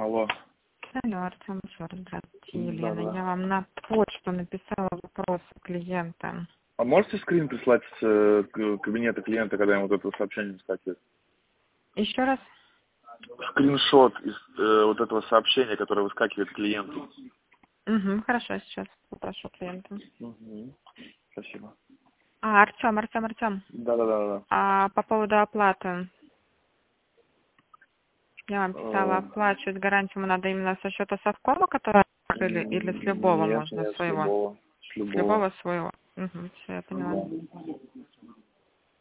Алло. Алло, Артем, еще раз, здравствуйте, Елена. Да-да. Я вам на почту написала вопросы клиента. А можете скрин прислать с кабинета клиента, когда ему вот это сообщение скачивает? Еще раз? Скриншот из вот этого сообщения, которое выскакивает клиенту. Угу, хорошо, сейчас попрошу клиента. Угу. Спасибо. Артем. Да. А по поводу оплаты. Я вам писала, оплачивать гарантию надо именно со счета Совкома, который или с любого Нет, можно с своего? любого. С С любого. любого своего. Угу, все, я поняла. Да.